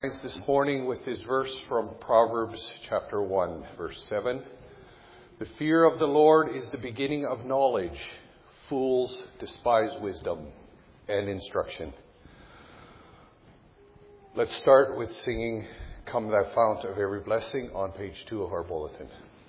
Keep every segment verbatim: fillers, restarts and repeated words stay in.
This morning with his verse from Proverbs chapter one, verse seven. The fear of the Lord is the beginning of knowledge. Fools despise wisdom and instruction. Let's start with singing Come Thou Fount of Every Blessing on page two of our bulletin.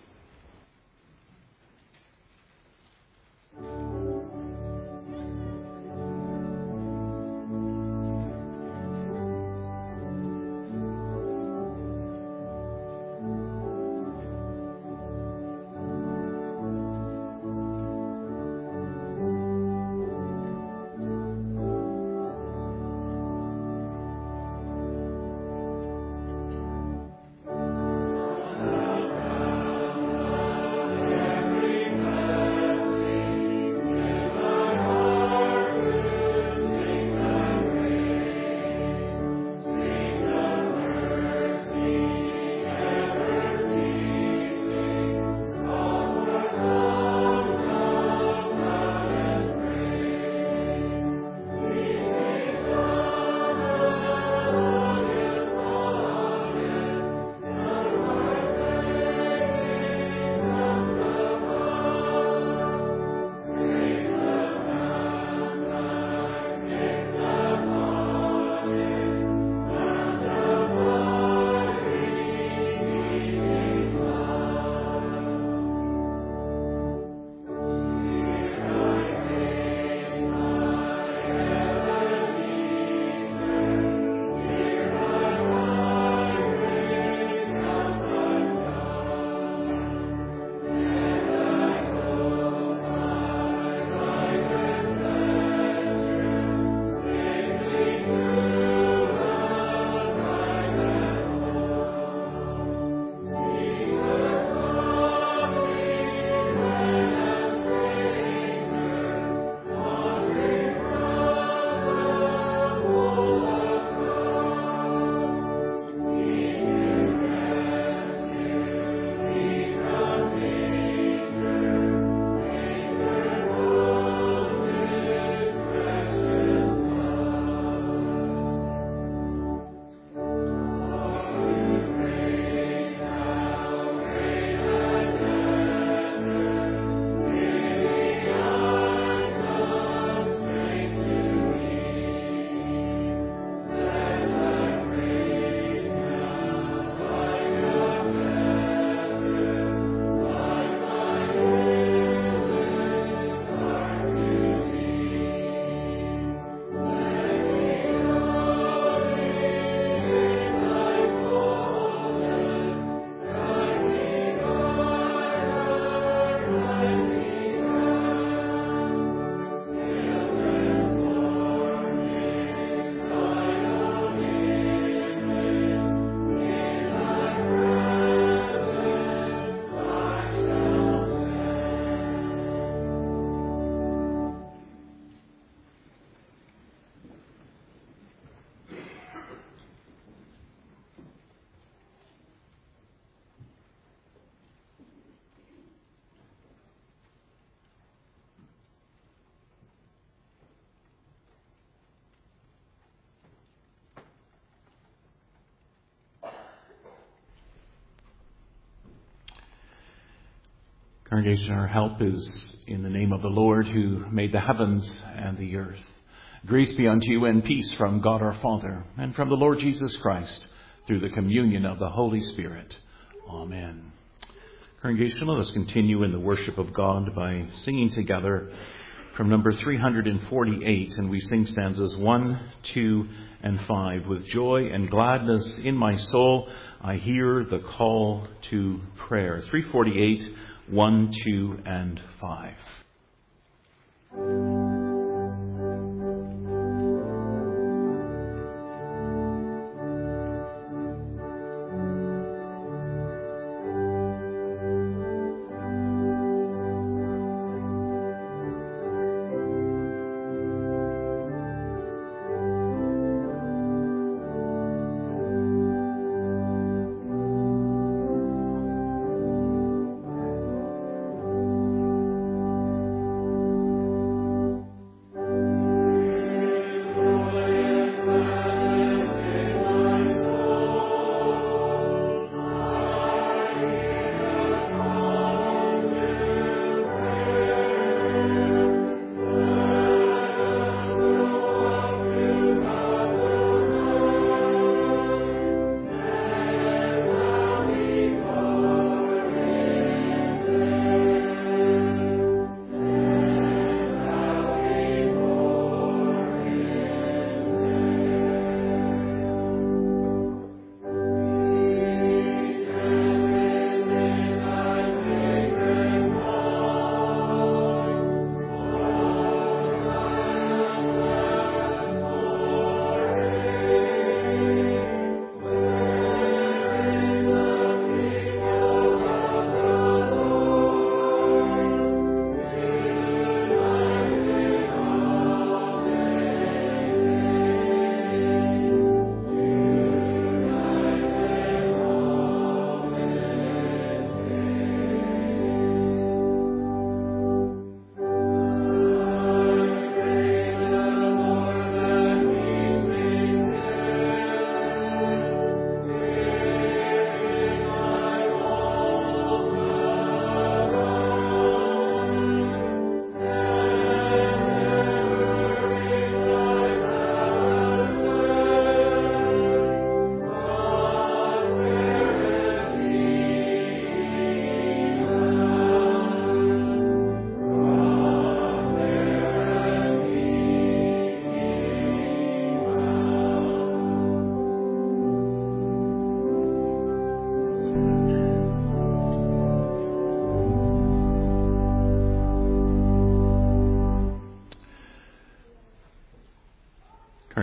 Congregation, our help is in the name of the Lord who made the heavens and the earth. Grace be unto you and peace from God our Father and from the Lord Jesus Christ through the communion of the Holy Spirit. Amen. Congregation, let us continue in the worship of God by singing together from number three hundred forty-eight, and we sing stanzas one, two, and five. With joy and gladness in my soul, I hear the call to prayer. three forty-eight, one, two, and five.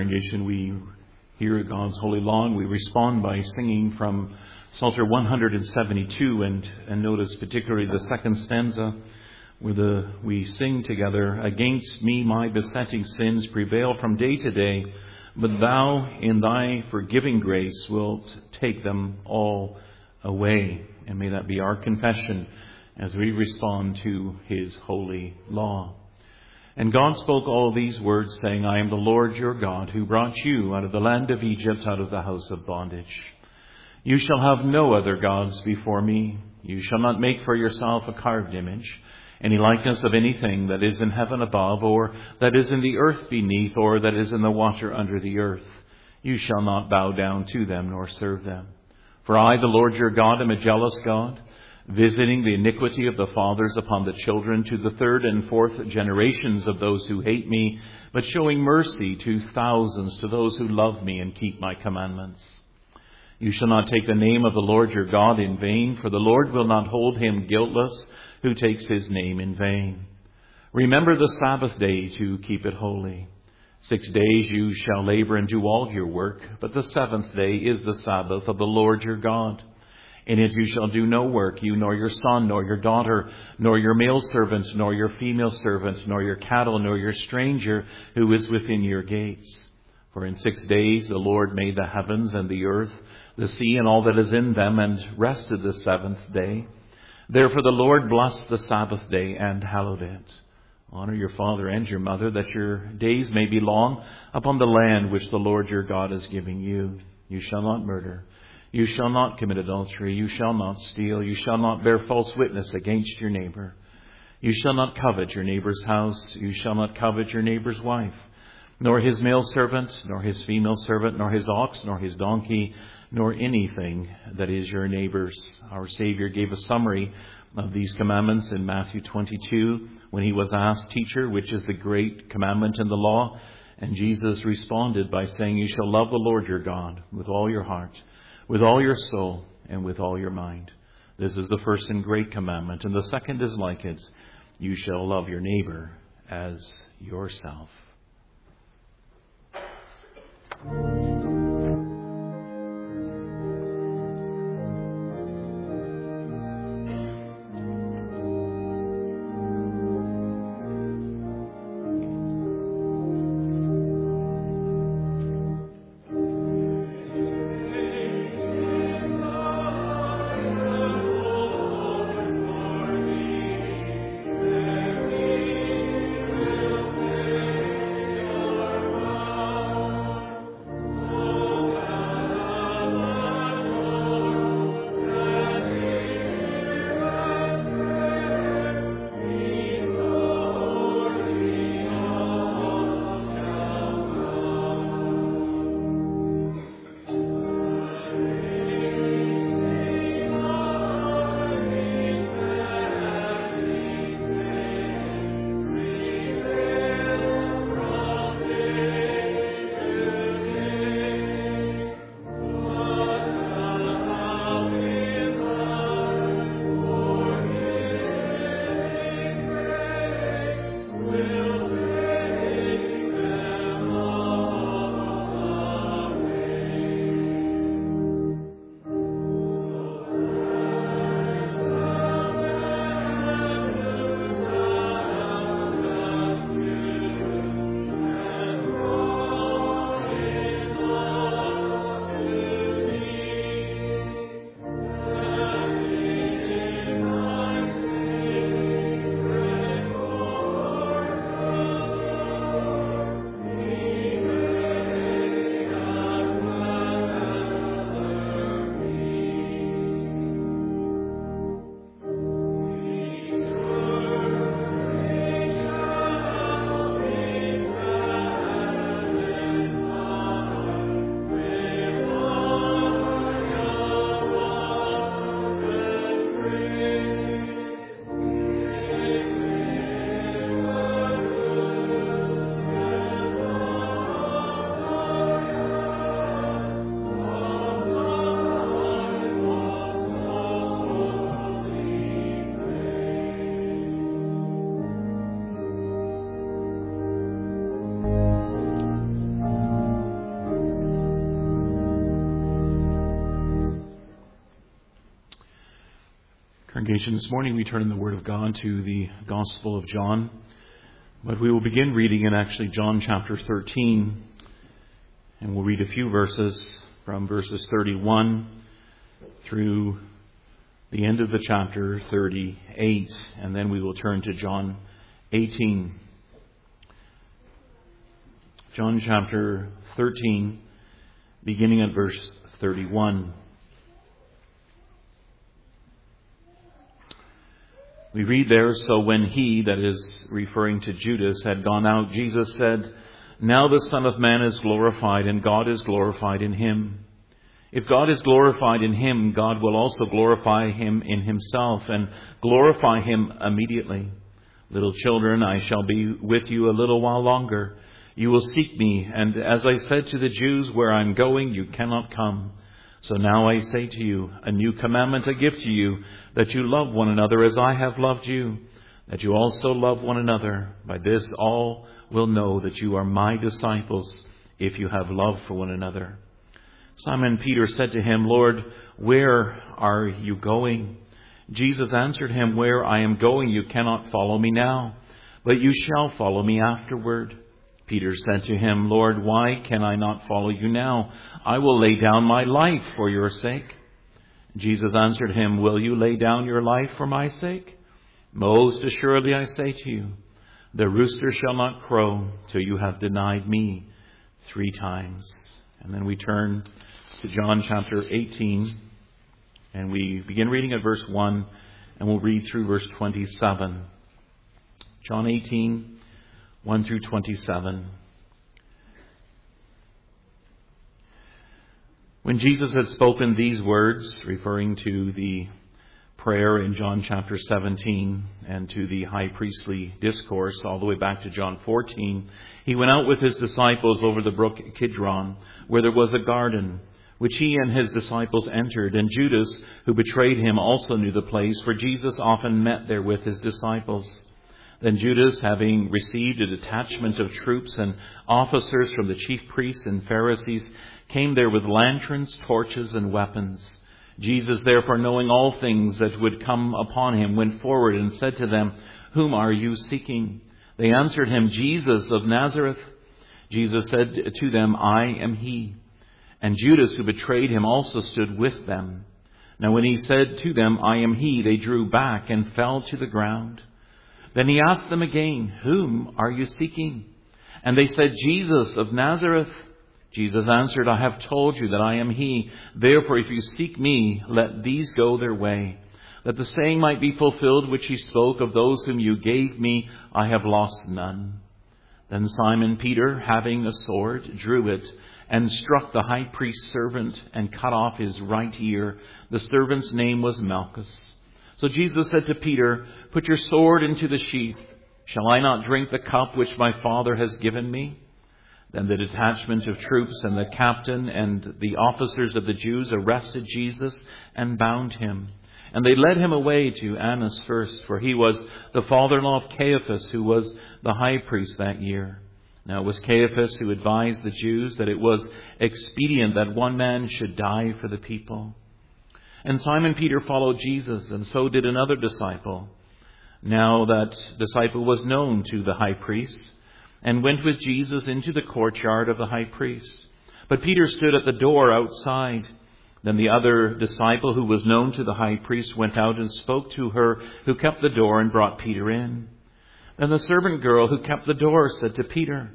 Congregation, we hear God's holy law and we respond by singing from Psalter one hundred seventy-two, and, and notice particularly the second stanza where the, we sing together, "Against me my besetting sins prevail from day to day, but thou in thy forgiving grace wilt take them all away." And may that be our confession as we respond to his holy law. And God spoke all these words, saying, "I am the Lord your God, who brought you out of the land of Egypt, out of the house of bondage. You shall have no other gods before me. You shall not make for yourself a carved image, any likeness of anything that is in heaven above, or that is in the earth beneath, or that is in the water under the earth. You shall not bow down to them, nor serve them. For I, the Lord your God, am a jealous God, visiting the iniquity of the fathers upon the children to the third and fourth generations of those who hate me, but showing mercy to thousands, to those who love me and keep my commandments. You shall not take the name of the Lord your God in vain, for the Lord will not hold him guiltless who takes his name in vain. Remember the Sabbath day to keep it holy. Six days you shall labor and do all your work, but the seventh day is the Sabbath of the Lord your God. In it you shall do no work, you nor your son, nor your daughter, nor your male servant, nor your female servant, nor your cattle, nor your stranger who is within your gates. For in six days the Lord made the heavens and the earth, the sea and all that is in them, and rested the seventh day. Therefore the Lord blessed the Sabbath day and hallowed it. Honor your father and your mother, that your days may be long upon the land which the Lord your God is giving you. You shall not murder. You shall not commit adultery. You shall not steal. You shall not bear false witness against your neighbor. You shall not covet your neighbor's house. You shall not covet your neighbor's wife, nor his male servant, nor his female servant, nor his ox, nor his donkey, nor anything that is your neighbor's. Our Savior gave a summary of these commandments in Matthew twenty-two when he was asked, "Teacher, which is the great commandment in the law?" And Jesus responded by saying, "You shall love the Lord your God with all your heart, with all your soul, and with all your mind. This is the first and great commandment, and the second is like it. You shall love your neighbor as yourself." Congregation, this morning we turn in the Word of God to the Gospel of John, but we will begin reading in actually John chapter thirteen, and we'll read a few verses from verses thirty-one through the end of the chapter, thirty-eight, and then we will turn to John eighteen. John chapter thirteen, beginning at verse thirty-one. We read there, "So when he," that is referring to Judas, "had gone out, Jesus said, 'Now the Son of Man is glorified, and God is glorified in him. If God is glorified in him, God will also glorify him in himself, and glorify him immediately. Little children, I shall be with you a little while longer. You will seek me, and as I said to the Jews, where I'm going, you cannot come. So now I say to you, a new commandment I give to you, that you love one another as I have loved you, that you also love one another. By this all will know that you are my disciples, if you have love for one another.' Simon Peter said to him, 'Lord, where are you going?' Jesus answered him, 'Where I am going you cannot follow me now, but you shall follow me afterward.' Peter said to him, 'Lord, why can I not follow you now? I will lay down my life for your sake.' Jesus answered him, 'Will you lay down your life for my sake? Most assuredly I say to you, the rooster shall not crow till you have denied me three times.'" And then we turn to John chapter eighteen, and we begin reading at verse one, and we'll read through verse twenty-seven. John eighteen, one through twenty-seven. When Jesus had spoken these words, referring to the prayer in John chapter seventeen and to the high priestly discourse all the way back to John fourteen, he went out with his disciples over the brook Kidron, where there was a garden, which he and his disciples entered. And Judas, who betrayed him, also knew the place, for Jesus often met there with his disciples. Then Judas, having received a detachment of troops and officers from the chief priests and Pharisees, came there with lanterns, torches, and weapons. Jesus, therefore, knowing all things that would come upon him, went forward and said to them, "Whom are you seeking?" They answered him, "Jesus of Nazareth." Jesus said to them, "I am he." And Judas, who betrayed him, also stood with them. Now when he said to them, "I am he," they drew back and fell to the ground. Then he asked them again, "Whom are you seeking?" And they said, "Jesus of Nazareth." Jesus answered, "I have told you that I am he. Therefore, if you seek me, let these go their way, that the saying might be fulfilled which he spoke, of those whom you gave me, I have lost none." Then Simon Peter, having a sword, drew it and struck the high priest's servant and cut off his right ear. The servant's name was Malchus. So Jesus said to Peter, "Put your sword into the sheath. Shall I not drink the cup which my Father has given me?" Then the detachment of troops and the captain and the officers of the Jews arrested Jesus and bound him. And they led him away to Annas first, for he was the father-in-law of Caiaphas, who was the high priest that year. Now it was Caiaphas who advised the Jews that it was expedient that one man should die for the people. And Simon Peter followed Jesus, and so did another disciple. Now that disciple was known to the high priest, and went with Jesus into the courtyard of the high priest. But Peter stood at the door outside. Then the other disciple, who was known to the high priest, went out and spoke to her who kept the door, and brought Peter in. Then the servant girl who kept the door said to Peter,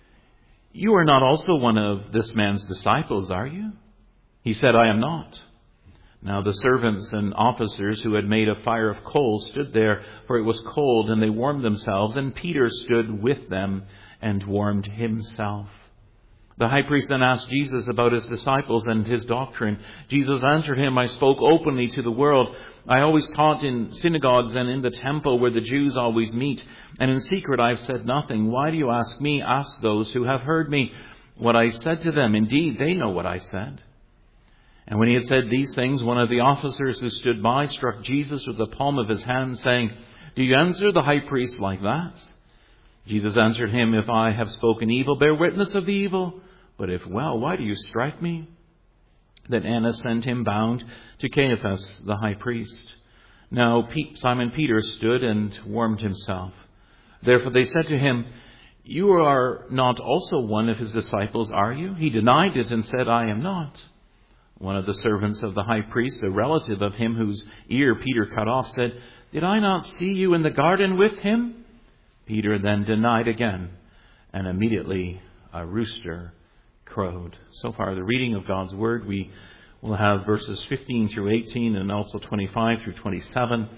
"You are not also one of this man's disciples, are you?" He said, "I am not." Now the servants and officers who had made a fire of coals stood there, for it was cold, and they warmed themselves, and Peter stood with them and warmed himself. The high priest then asked Jesus about his disciples and his doctrine. Jesus answered him, "I spoke openly to the world. I always taught in synagogues and in the temple where the Jews always meet. And in secret I have said nothing. Why do you ask me? Ask those who have heard me what I said to them. Indeed, they know what I said." And when he had said these things, one of the officers who stood by struck Jesus with the palm of his hand, saying, "Do you answer the high priest like that?" Jesus answered him, "If I have spoken evil, bear witness of the evil. But if well, why do you strike me?" Then Annas sent him bound to Caiaphas, the high priest. Now Simon Peter stood and warmed himself. Therefore they said to him, "You are not also one of his disciples, are you?" He denied it and said, "I am not." One of the servants of the high priest, a relative of him whose ear Peter cut off, said, "Did I not see you in the garden with him?" Peter then denied again, and immediately a rooster crowed. So far, the reading of God's Word. We will have verses fifteen through eighteen and also twenty-five through twenty-seven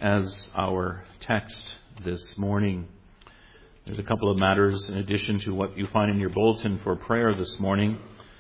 as our text this morning. There's a couple of matters in addition to what you find in your bulletin for prayer this morning.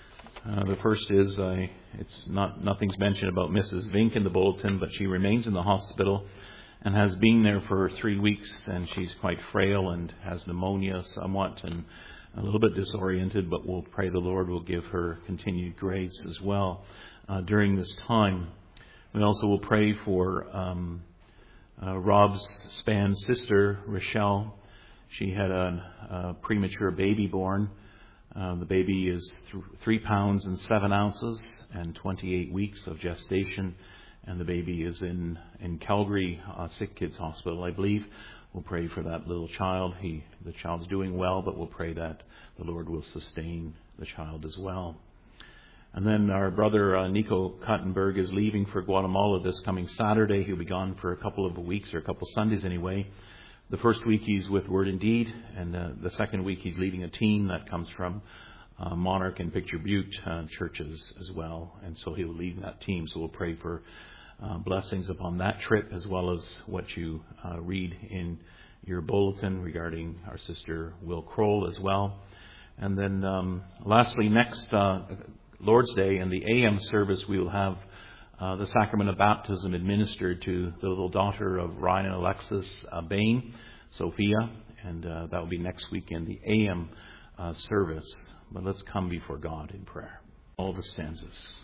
Uh, the first is, uh, it's not nothing's mentioned about Missus Vink in the bulletin, but she remains in the hospital and has been there for three weeks, and she's quite frail and has pneumonia somewhat and a little bit disoriented, but we'll pray the Lord will give her continued grace as well uh, during this time. We also will pray for um, uh, Rob's Span's sister, Rochelle. She had a, a premature baby born. Uh, the baby is th- three pounds and seven ounces and twenty-eight weeks of gestation. And the baby is in, in Calgary uh, Sick Kids Hospital, I believe. We'll pray for that little child. He, the child's doing well, but we'll pray that the Lord will sustain the child as well. And then our brother uh, Nico Kuttenberg is leaving for Guatemala this coming Saturday. He'll be gone for a couple of weeks, or a couple of Sundays anyway. The first week he's with Word and Deed, and uh, the second week he's leading a team that comes from uh, Monarch and Picture Butte uh, churches as well. And so he'll lead that team. So we'll pray for uh, blessings upon that trip, as well as what you uh, read in your bulletin regarding our sister Will Kroll as well. And then um, lastly, next uh, Lord's Day in the A M service, we will have Uh, the sacrament of baptism administered to the little daughter of Ryan and Alexis uh, Bain, Sophia, and uh, that will be next week in the A M uh, service. But let's come before God in prayer. All the stanzas.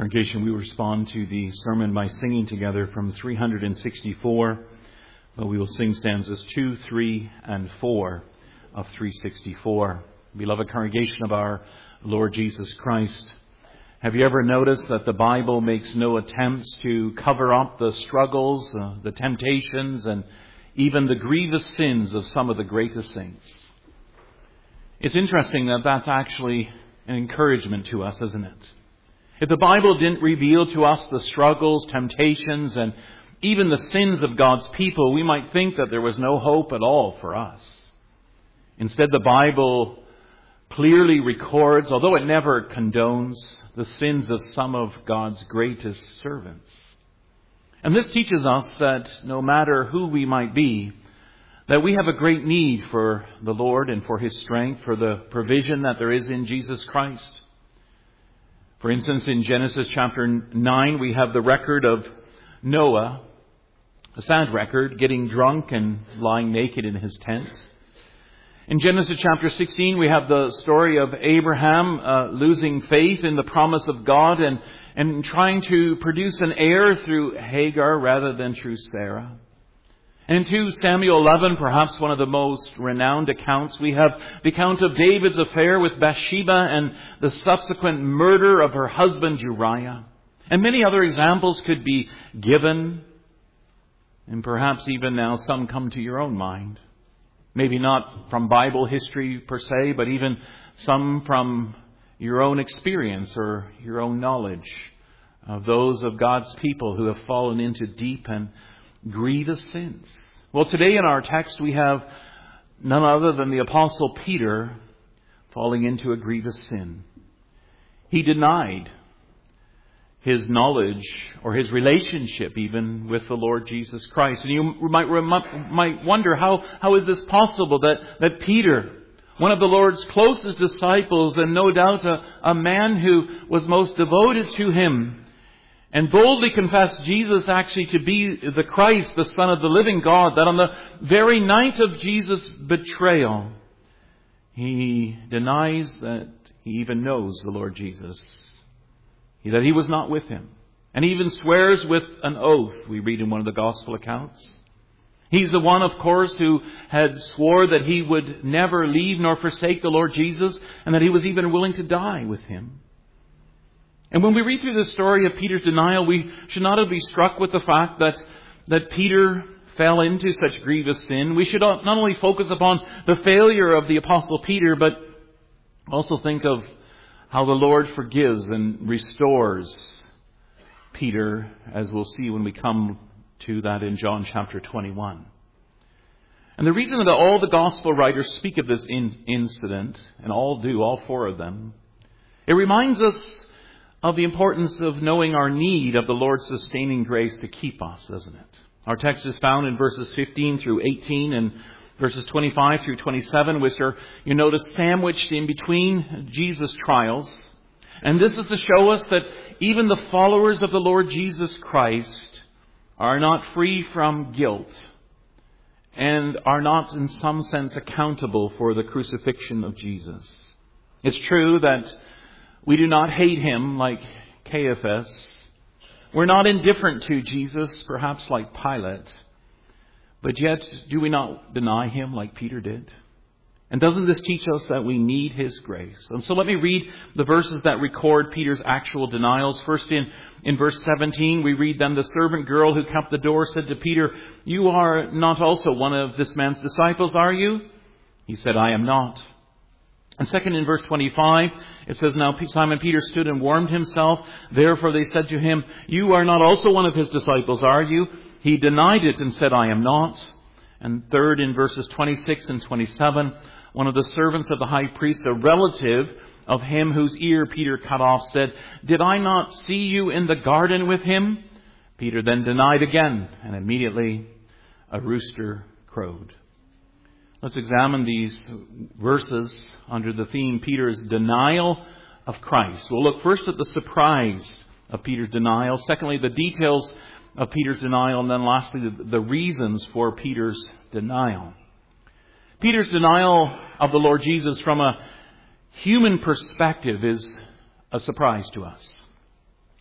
Congregation, we respond to the sermon by singing together from three hundred sixty-four, but we will sing stanzas two, three, and four of three sixty-four. Beloved congregation of our Lord Jesus Christ, have you ever noticed that the Bible makes no attempts to cover up the struggles, uh, the temptations, and even the grievous sins of some of the greatest saints? It's interesting that that's actually an encouragement to us, isn't it? If the Bible didn't reveal to us the struggles, temptations, and even the sins of God's people, we might think that there was no hope at all for us. Instead, the Bible clearly records, although it never condones, the sins of some of God's greatest servants. And this teaches us that no matter who we might be, that we have a great need for the Lord and for His strength, for the provision that there is in Jesus Christ. For instance, in Genesis chapter nine, we have the record of Noah, a sad record, getting drunk and lying naked in his tent. In Genesis chapter sixteen, we have the story of Abraham uh, losing faith in the promise of God and, and trying to produce an heir through Hagar rather than through Sarah. And in two Samuel eleven, perhaps one of the most renowned accounts, we have the account of David's affair with Bathsheba and the subsequent murder of her husband Uriah. And many other examples could be given, and perhaps even now some come to your own mind. Maybe not from Bible history per se, but even some from your own experience or your own knowledge of those of God's people who have fallen into deep and grievous sins. Well, today in our text we have none other than the Apostle Peter falling into a grievous sin. He denied his knowledge or his relationship even with the Lord Jesus Christ. And you might might wonder, how, how is this possible that, that Peter, one of the Lord's closest disciples and no doubt a, a man who was most devoted to Him, and boldly confessed Jesus actually to be the Christ, the Son of the living God, that on the very night of Jesus' betrayal, he denies that he even knows the Lord Jesus, that he was not with Him. And he even swears with an oath, we read in one of the Gospel accounts. He's the one, of course, who had swore that he would never leave nor forsake the Lord Jesus, and that he was even willing to die with Him. And when we read through the story of Peter's denial, we should not be struck with the fact that, that Peter fell into such grievous sin. We should not only focus upon the failure of the Apostle Peter, but also think of how the Lord forgives and restores Peter, as we'll see when we come to that in John chapter twenty-one. And the reason that all the Gospel writers speak of this in, incident, and all do, all four of them, it reminds us of the importance of knowing our need of the Lord's sustaining grace to keep us, doesn't it? Our text is found in verses fifteen through eighteen and verses twenty-five through twenty-seven, which are, you notice, sandwiched in between Jesus' trials. And this is to show us that even the followers of the Lord Jesus Christ are not free from guilt and are not in some sense accountable for the crucifixion of Jesus. It's true that we do not hate Him like Caiaphas. We're not indifferent to Jesus, perhaps like Pilate. But yet, do we not deny Him like Peter did? And doesn't this teach us that we need His grace? And so let me read the verses that record Peter's actual denials. First in, in verse seventeen, we read, "Then the servant girl who kept the door said to Peter, 'You are not also one of this man's disciples, are you?' He said, 'I am not.' And second, in verse twenty-five, it says, 'Now Simon Peter stood and warmed himself. Therefore they said to him, "You are not also one of his disciples, are you?" He denied it and said, "I am not." And third, in verses twenty-six and twenty-seven, one of the servants of the high priest, a relative of him whose ear Peter cut off, said, "Did I not see you in the garden with him?" Peter then denied again, and immediately a rooster crowed. Let's examine these verses under the theme Peter's denial of Christ. We'll look first at the surprise of Peter's denial. Secondly, the details of Peter's denial. And then lastly, the, the reasons for Peter's denial. Peter's denial of the Lord Jesus from a human perspective is a surprise to us.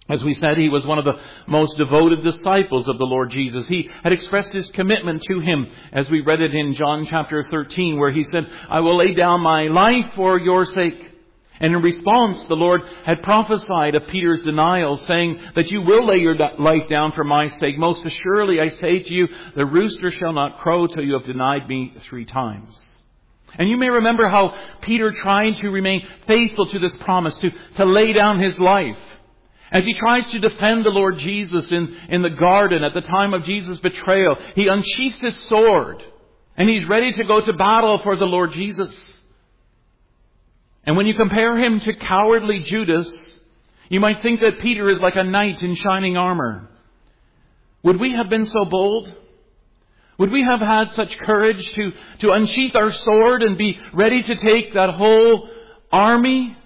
As we said, he was one of the most devoted disciples of the Lord Jesus. He had expressed his commitment to him, as we read it in John chapter thirteen, where he said, I will lay down my life for your sake. And in response, the Lord had prophesied of Peter's denial, saying that you will lay your life down for my sake. Most assuredly, I say to you, the rooster shall not crow till you have denied me three times. And you may remember how Peter tried to remain faithful to this promise, to, to lay down his life. As he tries to defend the Lord Jesus in, in the garden at the time of Jesus' betrayal, he unsheaths his sword and he's ready to go to battle for the Lord Jesus. And when you compare him to cowardly Judas, you might think that Peter is like a knight in shining armor. Would we have been so bold? Would we have had such courage to, to unsheath our sword and be ready to take that whole army?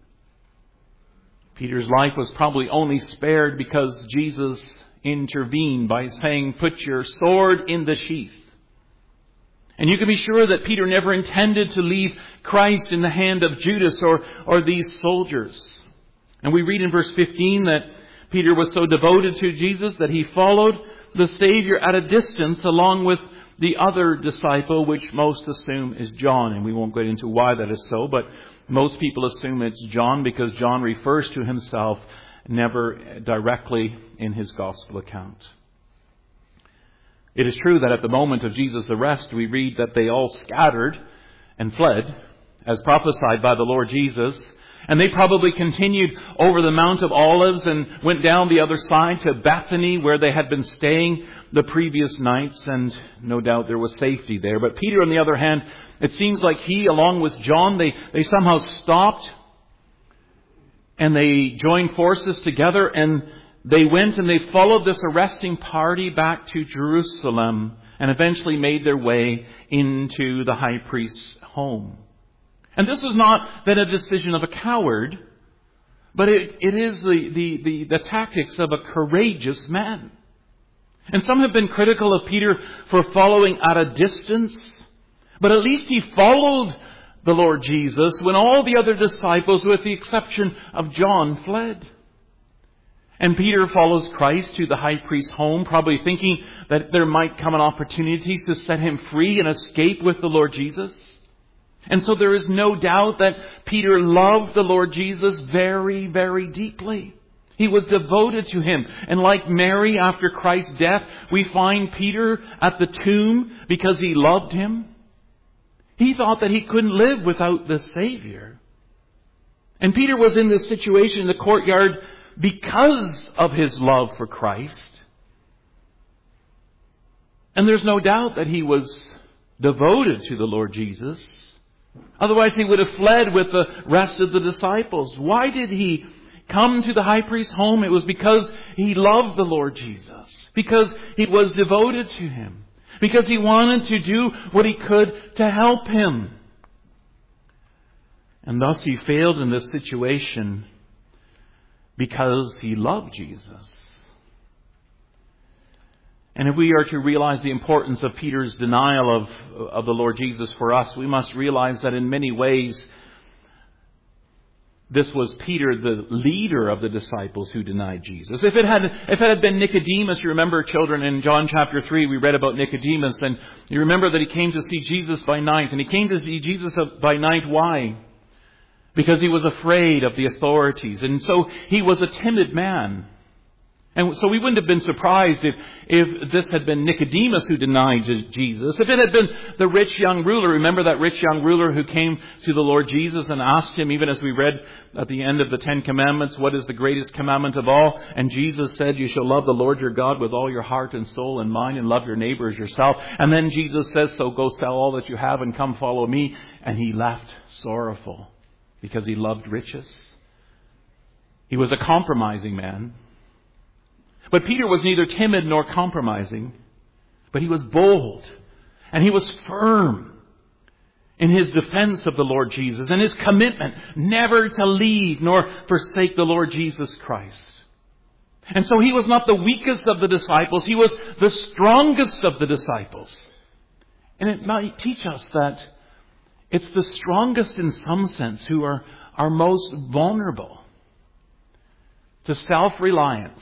Peter's life was probably only spared because Jesus intervened by saying, put your sword in the sheath. And you can be sure that Peter never intended to leave Christ in the hand of Judas or, or these soldiers. And we read in verse fifteen that Peter was so devoted to Jesus that he followed the Savior at a distance along with the other disciple, which most assume is John. And we won't get into why that is so, but most people assume it's John because John refers to himself never directly in his gospel account. It is true that at the moment of Jesus' arrest, we read that they all scattered and fled, as prophesied by the Lord Jesus. And they probably continued over the Mount of Olives and went down the other side to Bethany, where they had been staying the previous nights. And no doubt there was safety there. But Peter, on the other hand, it seems like he, along with John, they, they somehow stopped and they joined forces together and they went and they followed this arresting party back to Jerusalem and eventually made their way into the high priest's home. And this is not then a decision of a coward, but it, it is the, the, the, the tactics of a courageous man. And some have been critical of Peter for following at a distance, but at least he followed the Lord Jesus when all the other disciples, with the exception of John, fled. And Peter follows Christ to the high priest's home, probably thinking that there might come an opportunity to set him free and escape with the Lord Jesus. And so there is no doubt that Peter loved the Lord Jesus very, very deeply. He was devoted to him. And like Mary after Christ's death, we find Peter at the tomb because he loved him. He thought that he couldn't live without the Savior. And Peter was in this situation in the courtyard because of his love for Christ. And there's no doubt that he was devoted to the Lord Jesus. Otherwise he would have fled with the rest of the disciples. Why did he come to the high priest's home? It was because he loved the Lord Jesus. Because he was devoted to him. Because he wanted to do what he could to help him. And thus he failed in this situation because he loved Jesus. And if we are to realize the importance of Peter's denial of, of the Lord Jesus for us, we must realize that in many ways, this was Peter, the leader of the disciples, who denied Jesus. If it had, if it had been Nicodemus, you remember, children, in John chapter three, we read about Nicodemus, and you remember that he came to see Jesus by night. And he came to see Jesus by night. Why? Because he was afraid of the authorities. And so he was a timid man. And so we wouldn't have been surprised if, if this had been Nicodemus who denied Jesus. If it had been the rich young ruler, remember that rich young ruler who came to the Lord Jesus and asked him, even as we read at the end of the Ten Commandments, what is the greatest commandment of all? And Jesus said, you shall love the Lord your God with all your heart and soul and mind, and love your neighbor as yourself. And then Jesus says, so go sell all that you have and come follow me. And he left sorrowful because he loved riches. He was a compromising man. But Peter was neither timid nor compromising, but he was bold and he was firm in his defense of the Lord Jesus and his commitment never to leave nor forsake the Lord Jesus Christ. And so he was not the weakest of the disciples, he was the strongest of the disciples. And it might teach us that it's the strongest in some sense who are, are most vulnerable to self-reliance.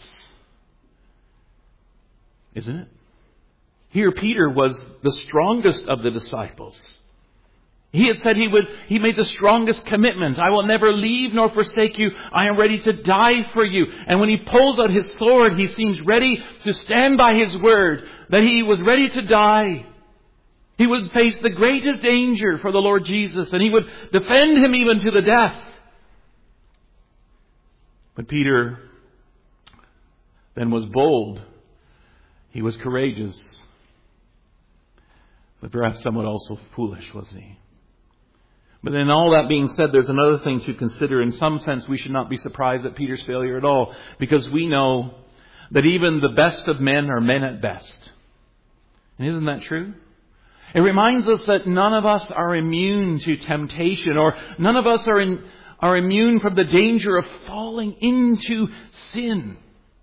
Isn't it? Here Peter was the strongest of the disciples. He had said he would, he made the strongest commitment. I will never leave nor forsake you. I am ready to die for you. And when he pulls out his sword, he seems ready to stand by his word, that he was ready to die. He would face the greatest danger for the Lord Jesus, and he would defend him even to the death. But Peter then was bold. He was courageous. But perhaps somewhat also foolish, wasn't he? But then all that being said, there's another thing to consider. In some sense, we should not be surprised at Peter's failure at all, because we know that even the best of men are men at best. And isn't that true? It reminds us that none of us are immune to temptation, or none of us are in, are immune from the danger of falling into sin.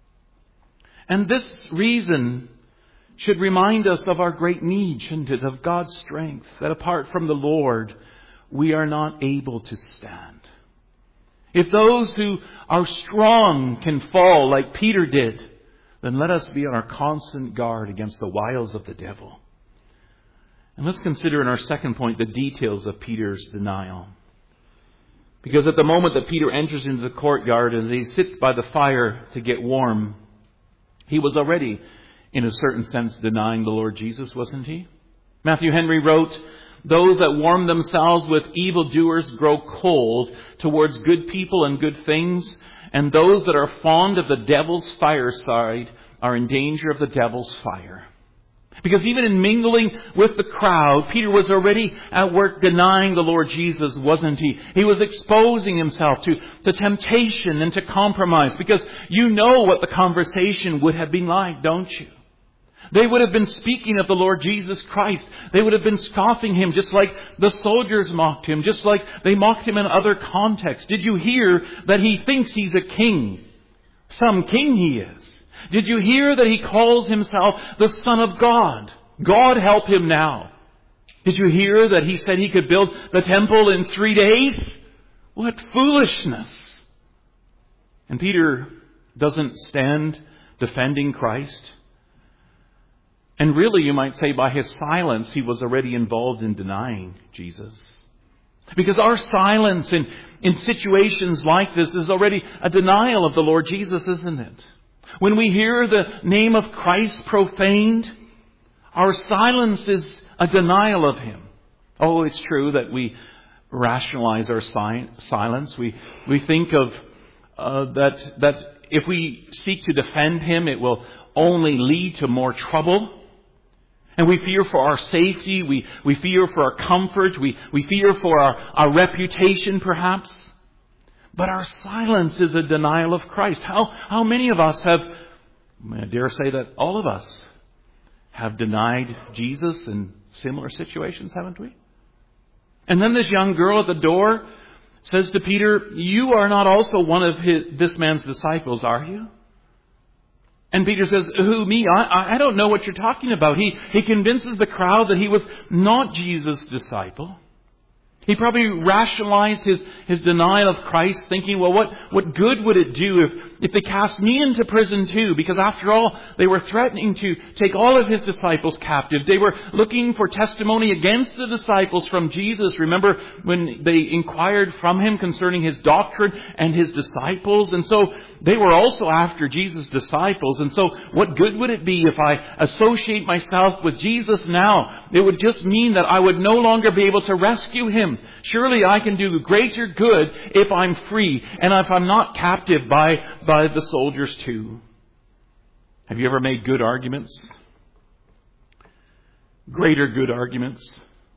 And this reason should remind us of our great need, shouldn't it, of God's strength, that apart from the Lord, we are not able to stand. If those who are strong can fall like Peter did, then let us be on our constant guard against the wiles of the devil. And let's consider in our second point the details of Peter's denial. Because at the moment that Peter enters into the courtyard and he sits by the fire to get warm, he was already, in a certain sense, denying the Lord Jesus, wasn't he? Matthew Henry wrote, "Those that warm themselves with evildoers grow cold towards good people and good things, and those that are fond of the devil's fireside are in danger of the devil's fire." Because even in mingling with the crowd, Peter was already at work denying the Lord Jesus, wasn't he? He was exposing himself to, to temptation and to compromise. Because you know what the conversation would have been like, don't you? They would have been speaking of the Lord Jesus Christ. They would have been scoffing him just like the soldiers mocked him, just like they mocked him in other contexts. Did you hear that he thinks he's a king? Some king he is. Did you hear that he calls himself the Son of God? God help him now. Did you hear that he said he could build the temple in three days? What foolishness! And Peter doesn't stand defending Christ. And really, you might say, by his silence, he was already involved in denying Jesus. Because our silence in, in situations like this is already a denial of the Lord Jesus, isn't it? When we hear the name of Christ profaned, our silence is a denial of him. Oh, it's true that we rationalize our si- silence. We we think of uh, that that if we seek to defend him, it will only lead to more trouble. And we fear for our safety. We, we fear for our comfort. We, we fear for our, our reputation, perhaps. But our silence is a denial of Christ. How, how many of us have, I dare say that all of us have denied Jesus in similar situations, haven't we? And then this young girl at the door says to Peter, "You are not also one of his, this man's disciples, are you?" And Peter says, "Who, me? I, I don't know what you're talking about." He, he convinces the crowd that he was not Jesus' disciple. He probably rationalized his, his denial of Christ, thinking, well, what, what good would it do if, if they cast me into prison too? Because after all, they were threatening to take all of his disciples captive. They were looking for testimony against the disciples from Jesus. Remember when they inquired from him concerning his doctrine and his disciples? And so they were also after Jesus' disciples. And so what good would it be if I associate myself with Jesus now? It would just mean that I would no longer be able to rescue him. Surely I can do greater good if I'm free and if I'm not captive by, by the soldiers too. Have you ever made good arguments? Greater good arguments.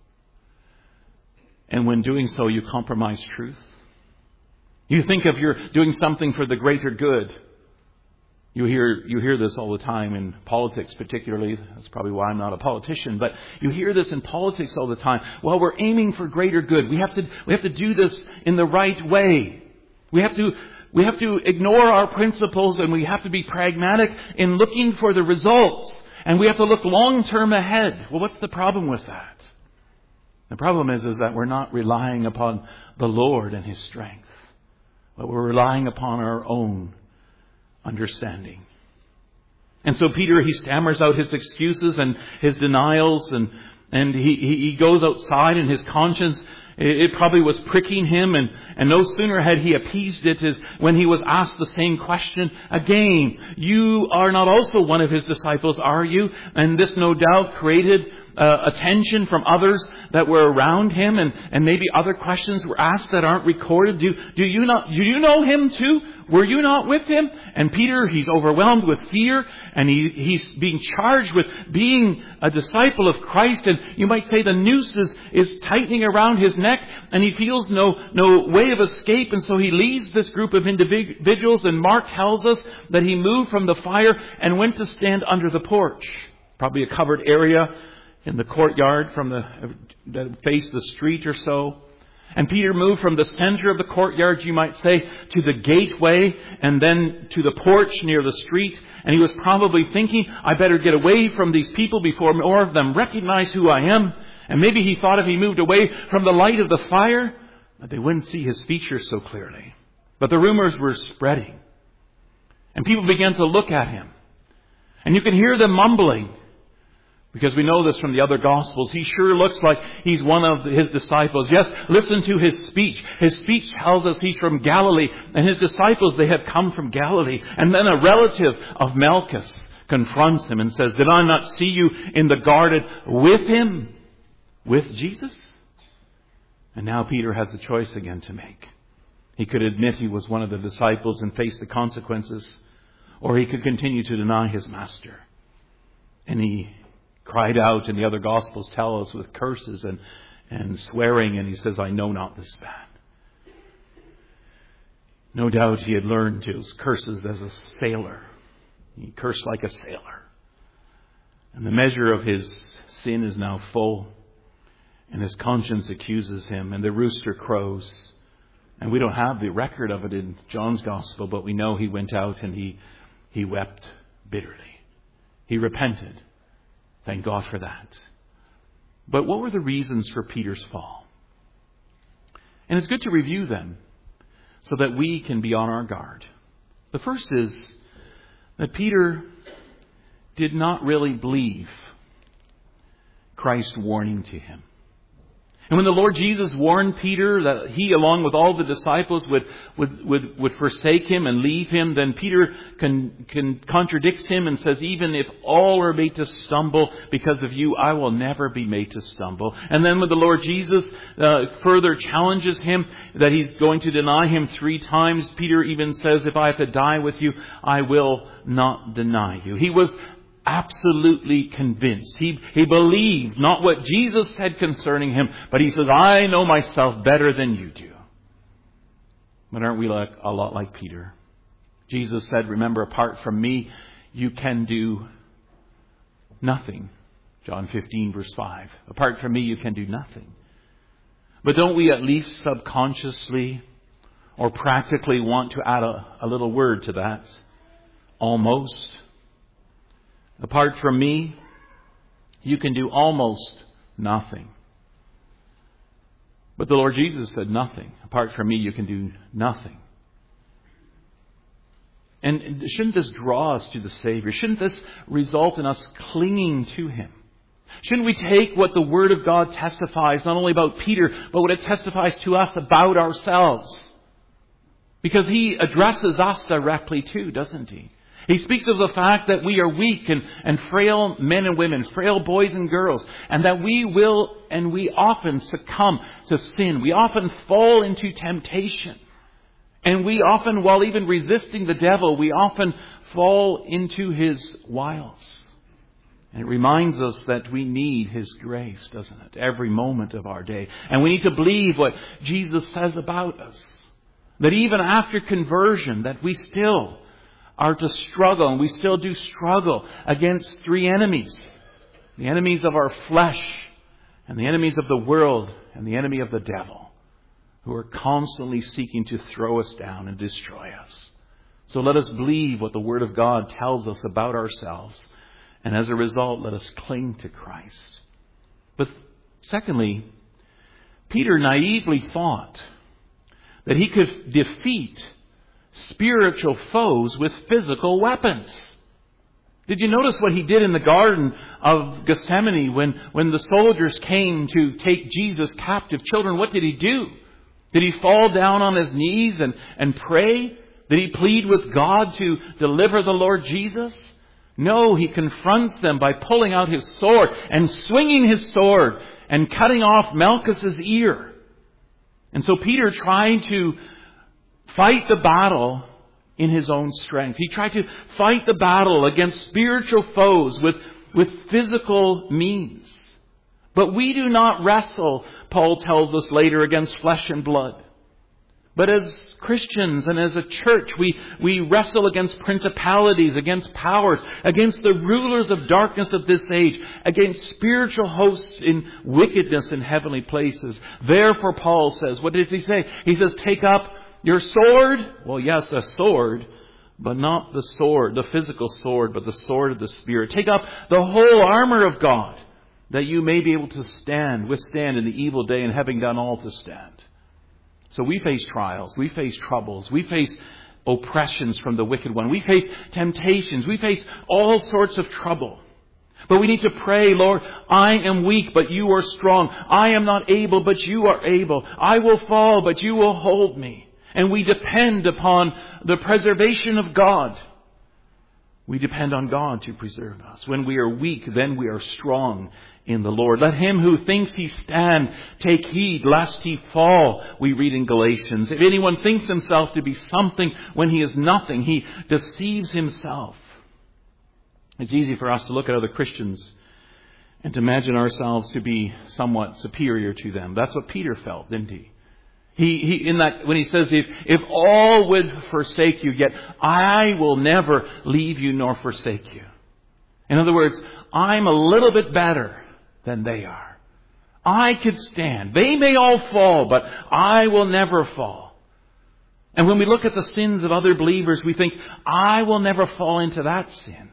And when doing so, you compromise truth. You think of you're doing something for the greater good. You hear you hear this all the time in politics, particularly. That's probably why I'm not a politician. But you hear this in politics all the time. Well, we're aiming for greater good. We have to we have to do this in the right way. We have to we have to ignore our principles, and we have to be pragmatic in looking for the results. And we have to look long term ahead. Well, what's the problem with that? The problem is is that we're not relying upon the Lord and His strength, but we're relying upon our own understanding. And so Peter, he stammers out his excuses and his denials, and, and he, he goes outside, and his conscience, it probably was pricking him, and, and no sooner had he appeased it as when he was asked the same question again. You are not also one of his disciples, are you? And this no doubt created uh, attention from others that were around him, and, and maybe other questions were asked that aren't recorded. Do, do you not, do you know him too? Were you not with him? And Peter, he's overwhelmed with fear, and he, he's being charged with being a disciple of Christ, and you might say the noose is, is tightening around his neck, and he feels no, no way of escape, and so he leaves this group of individuals, and Mark tells us that he moved from the fire and went to stand under the porch, probably a covered area in the courtyard from the, that faced the street or so. And Peter moved from the center of the courtyard, you might say, to the gateway, and then to the porch near the street. And he was probably thinking, I better get away from these people before more of them recognize who I am. And maybe he thought if he moved away from the light of the fire, that they wouldn't see his features so clearly. But the rumors were spreading. And people began to look at him. And you can hear them mumbling. Because we know this from the other Gospels. He sure looks like he's one of his disciples. Yes, listen to his speech. His speech tells us he's from Galilee. And his disciples, they had come from Galilee. And then a relative of Malchus confronts him and says, did I not see you in the garden with him? With Jesus? And now Peter has a choice again to make. He could admit he was one of the disciples and face the consequences. Or he could continue to deny his master. And he cried out, and the other Gospels tell us, with curses and, and swearing, and he says, I know not this man. No doubt he had learned his curses as a sailor. He cursed like a sailor. And the measure of his sin is now full, and his conscience accuses him, and the rooster crows. And we don't have the record of it in John's Gospel, but we know he went out and he, he wept bitterly. He repented. Thank God for that. But what were the reasons for Peter's fall? And it's good to review them so that we can be on our guard. The first is that Peter did not really believe Christ's warning to him. And when the Lord Jesus warned Peter that he, along with all the disciples, would would would, would forsake him and leave him, then Peter can, can contradicts him and says, even if all are made to stumble because of you, I will never be made to stumble. And then when the Lord Jesus uh, further challenges him that he's going to deny him three times, Peter even says, if I have to die with you, I will not deny you. He was absolutely convinced. He, he believed not what Jesus said concerning him, but he says, I know myself better than you do. But aren't we like a lot like Peter? Jesus said, remember, apart from me, you can do nothing. John fifteen, verse five. Apart from me, you can do nothing. But don't we at least subconsciously or practically want to add a, a little word to that? Almost. Apart from me, you can do almost nothing. But the Lord Jesus said nothing. Apart from me, you can do nothing. And shouldn't this draw us to the Savior? Shouldn't this result in us clinging to Him? Shouldn't we take what the Word of God testifies, not only about Peter, but what it testifies to us about ourselves? Because He addresses us directly too, doesn't He? He speaks of the fact that we are weak and, and frail men and women, frail boys and girls, and that we will and we often succumb to sin. We often fall into temptation. And we often, while even resisting the devil, we often fall into his wiles. And it reminds us that we need His grace, doesn't it? Every moment of our day. And we need to believe what Jesus says about us. That even after conversion, that we still are to struggle, and we still do struggle against three enemies. The enemies of our flesh, and the enemies of the world, and the enemy of the devil, who are constantly seeking to throw us down and destroy us. So let us believe what the Word of God tells us about ourselves, and as a result, let us cling to Christ. But secondly, Peter naively thought that he could defeat spiritual foes with physical weapons. Did you notice what he did in the Garden of Gethsemane when, when the soldiers came to take Jesus captive? Children, what did he do? Did he fall down on his knees and, and pray? Did he plead with God to deliver the Lord Jesus? No, he confronts them by pulling out his sword and swinging his sword and cutting off Malchus's ear. And so Peter tried to fight the battle in his own strength. He tried to fight the battle against spiritual foes with, with physical means. But we do not wrestle, Paul tells us later, against flesh and blood. But as Christians and as a church, we, we wrestle against principalities, against powers, against the rulers of darkness of this age, against spiritual hosts in wickedness in heavenly places. Therefore, Paul says, what does he say? He says, take up your sword. Well, yes, a sword, but not the sword, the physical sword, but the sword of the Spirit. Take up the whole armor of God, that you may be able to stand, withstand in the evil day, and having done all to stand. So we face trials, we face troubles, we face oppressions from the wicked one, we face temptations, we face all sorts of trouble. But we need to pray, Lord, I am weak, but you are strong. I am not able, but you are able. I will fall, but you will hold me. And we depend upon the preservation of God. We depend on God to preserve us. When we are weak, then we are strong in the Lord. Let him who thinks he stand take heed lest he fall, we read in Galatians. If anyone thinks himself to be something when he is nothing, he deceives himself. It's easy for us to look at other Christians and to imagine ourselves to be somewhat superior to them. That's what Peter felt, didn't he? He, he, in that, when he says, if, if all would forsake you, yet I will never leave you nor forsake you. In other words, I'm a little bit better than they are. I could stand. They may all fall, but I will never fall. And when we look at the sins of other believers, we think, I will never fall into that sin.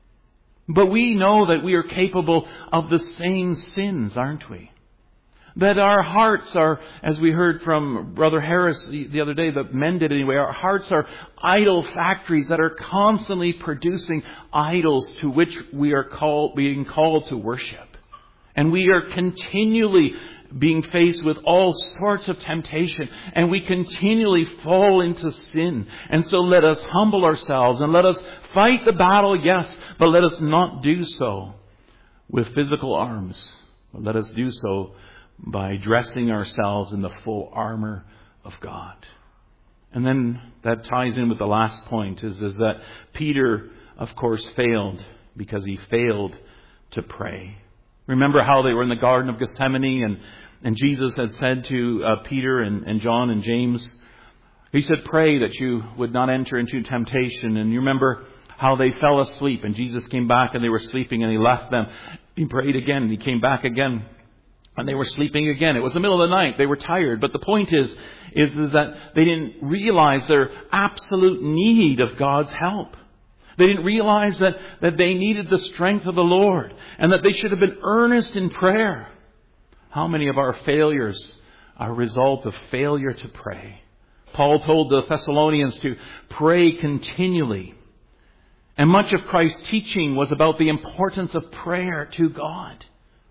But we know that we are capable of the same sins, aren't we? That our hearts are, as we heard from Brother Harris the other day, the men did anyway, our hearts are idol factories that are constantly producing idols to which we are called, being called to worship. And we are continually being faced with all sorts of temptation, and we continually fall into sin. And so let us humble ourselves and let us fight the battle, yes, but let us not do so with physical arms. But let us do so by dressing ourselves in the full armor of God. And then that ties in with the last point, is, is that Peter, of course, failed because he failed to pray. Remember how they were in the Garden of Gethsemane, and, and Jesus had said to uh, Peter and, and John and James, he said, pray that you would not enter into temptation. And you remember how they fell asleep, and Jesus came back and they were sleeping, and he left them. He prayed again, and he came back again. And they were sleeping again. It was the middle of the night. They were tired. But the point is, is, is that they didn't realize their absolute need of God's help. They didn't realize that, that they needed the strength of the Lord, and that they should have been earnest in prayer. How many of our failures are a result of failure to pray? Paul told the Thessalonians to pray continually. And much of Christ's teaching was about the importance of prayer to God.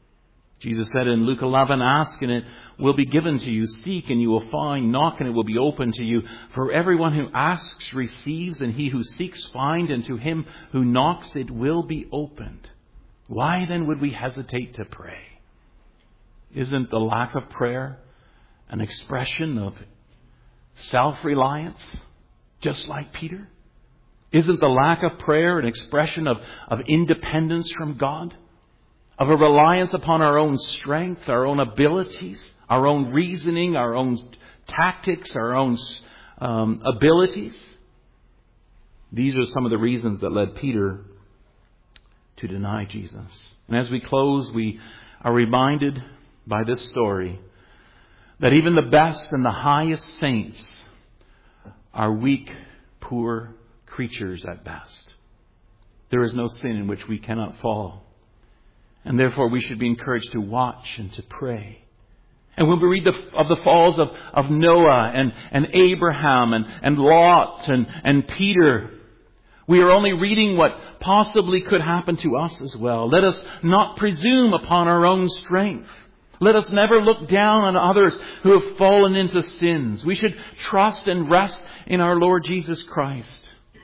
Jesus said in Luke eleven, ask and it will be given to you. Seek and you will find. Knock and it will be opened to you. For everyone who asks receives, and he who seeks finds, and to him who knocks it will be opened. Why then would we hesitate to pray? Isn't the lack of prayer an expression of self-reliance, just like Peter? Isn't the lack of prayer an expression of, of independence from God? Of a reliance upon our own strength, our own abilities, our own reasoning, our own tactics, our own um, abilities? These are some of the reasons that led Peter to deny Jesus. And as we close, we are reminded by this story that even the best and the highest saints are weak, poor creatures at best. There is no sin in which we cannot fall. And therefore we should be encouraged to watch and to pray And when we read the, of the falls of, of Noah and, and Abraham and, and Lot and, and Peter, we are only reading what possibly could happen to us as well. Let us not presume upon our own strength. Let us never look down on others who have fallen into sins. We should trust and rest in our Lord Jesus Christ.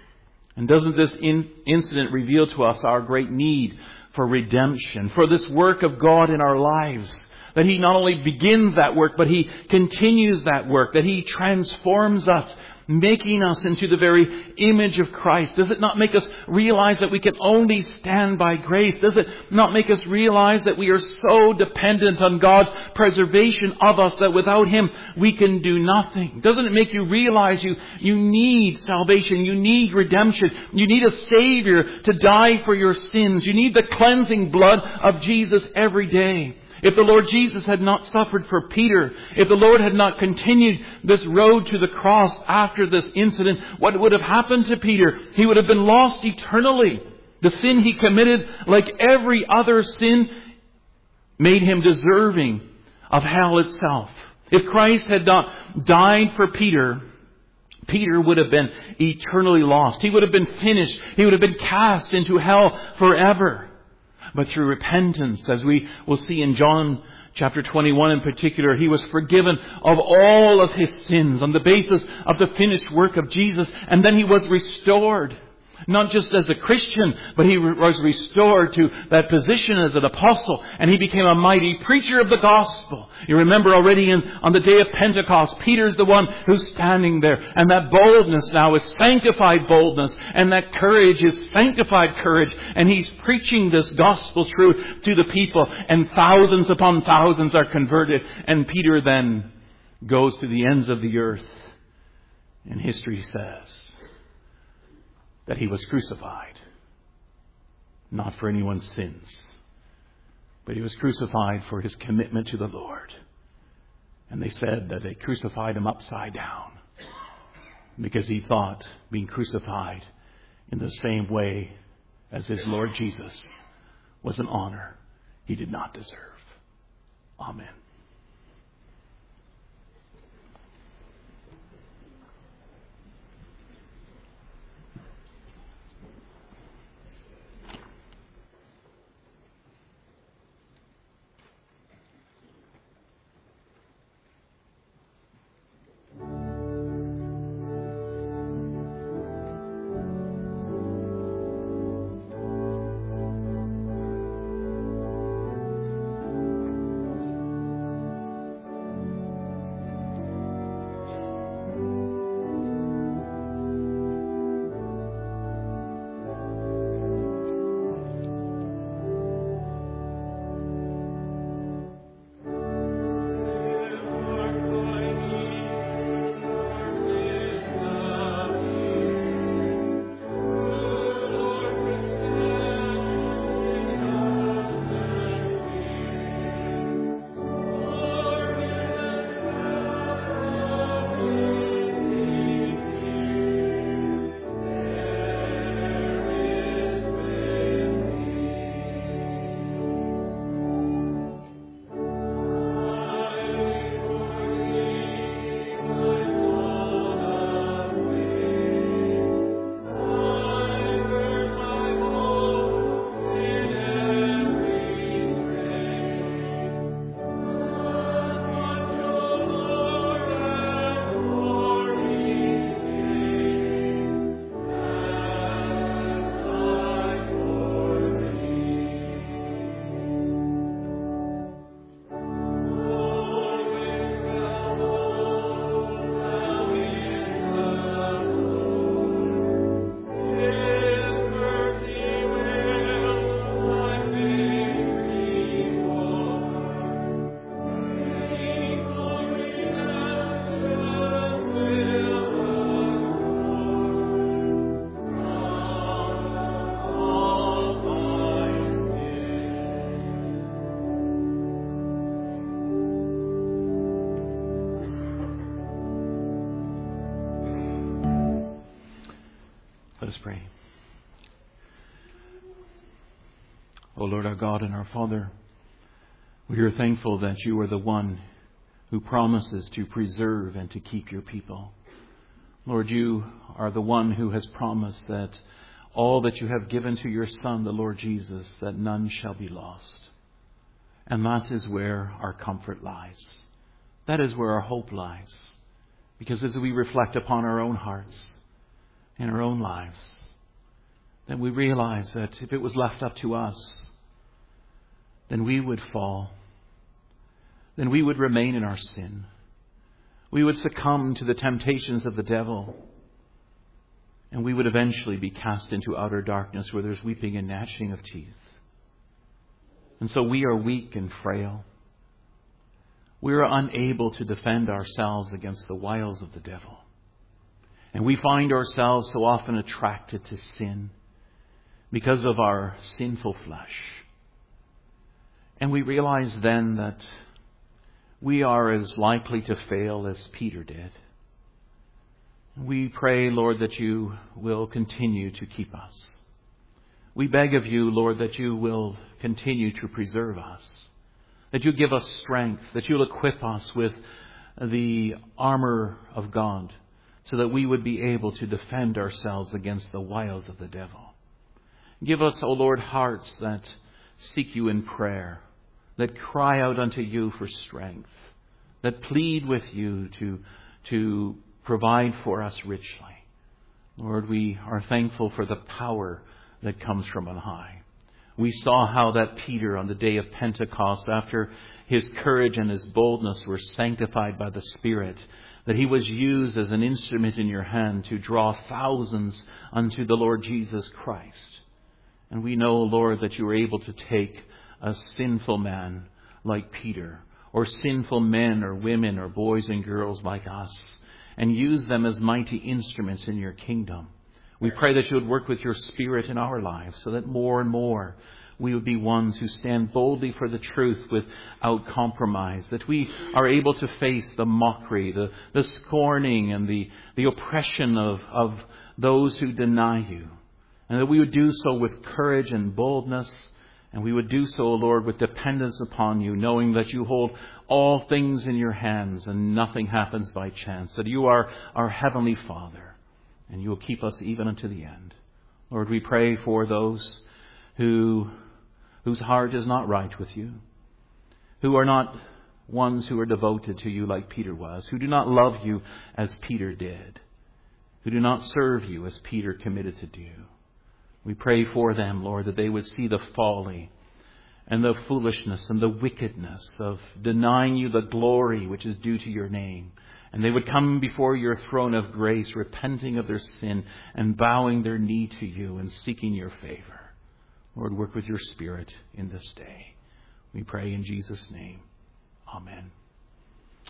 And doesn't this in, incident reveal to us our great need for redemption, for this work of God in our lives? That He not only begins that work, but He continues that work. That He transforms us, making us into the very image of Christ. Does it not make us realize that we can only stand by grace? Does it not make us realize that we are so dependent on God's preservation of us that without Him we can do nothing? Doesn't it make you realize you, you need salvation, you need redemption, you need a Savior to die for your sins, you need the cleansing blood of Jesus every day? If the Lord Jesus had not suffered for Peter, if the Lord had not continued this road to the cross after this incident, what would have happened to Peter? He would have been lost eternally. The sin he committed, like every other sin, made him deserving of hell itself. If Christ had not died for Peter, Peter would have been eternally lost. He would have been finished. He would have been cast into hell forever. But through repentance, as we will see in John chapter twenty-one in particular, he was forgiven of all of his sins on the basis of the finished work of Jesus. And then he was restored, not just as a Christian, but he was restored to that position as an apostle. And he became a mighty preacher of the gospel. You remember already in, on the day of Pentecost, Peter's the one who's standing there. And that boldness now is sanctified boldness. And that courage is sanctified courage. And he's preaching this gospel truth to the people. And thousands upon thousands are converted. And Peter then goes to the ends of the earth. And history says that he was crucified, not for anyone's sins, but he was crucified for his commitment to the Lord. And they said that they crucified him upside down because he thought being crucified in the same way as his Lord Jesus was an honor he did not deserve. Amen. Let us pray. O Lord our God and our Father, we are thankful that you are the one who promises to preserve and to keep your people. Lord, you are the one who has promised that all that you have given to your Son, the Lord Jesus, that none shall be lost. And that is where our comfort lies. That is where our hope lies. Because as we reflect upon our own hearts and our own lives, then we realize that if it was left up to us, then we would fall. Then we would remain in our sin. We would succumb to the temptations of the devil. And we would eventually be cast into outer darkness where there's weeping and gnashing of teeth. And so we are weak and frail. We are unable to defend ourselves against the wiles of the devil. And we find ourselves so often attracted to sin because of our sinful flesh. And we realize then that we are as likely to fail as Peter did. We pray, Lord, that you will continue to keep us. We beg of you, Lord, that you will continue to preserve us, that you give us strength, that you'll equip us with the armor of God so that we would be able to defend ourselves against the wiles of the devil. Give us, O Lord, hearts that seek you in prayer, that cry out unto you for strength, that plead with you to, to provide for us richly. Lord, we are thankful for the power that comes from on high. We saw how that Peter on the day of Pentecost, after his courage and his boldness were sanctified by the Spirit, that he was used as an instrument in your hand to draw thousands unto the Lord Jesus Christ. And we know, Lord, that you are able to take a sinful man like Peter, or sinful men or women or boys and girls like us, and use them as mighty instruments in your kingdom. We pray that you would work with your Spirit in our lives so that more and more we would be ones who stand boldly for the truth without compromise, that we are able to face the mockery, the, the scorning and the, the oppression of, of those who deny you, and that we would do so with courage and boldness, and we would do so, Lord, with dependence upon you, knowing that you hold all things in your hands and nothing happens by chance, that you are our Heavenly Father. And you will keep us even unto the end. Lord, we pray for those who whose heart is not right with you, who are not ones who are devoted to you like Peter was, who do not love you as Peter did, who do not serve you as Peter committed to do. We pray for them, Lord, that they would see the folly and the foolishness and the wickedness of denying you the glory which is due to your name. And they would come before your throne of grace, repenting of their sin and bowing their knee to you and seeking your favor. Lord, work with your Spirit in this day. We pray in Jesus' name. Amen.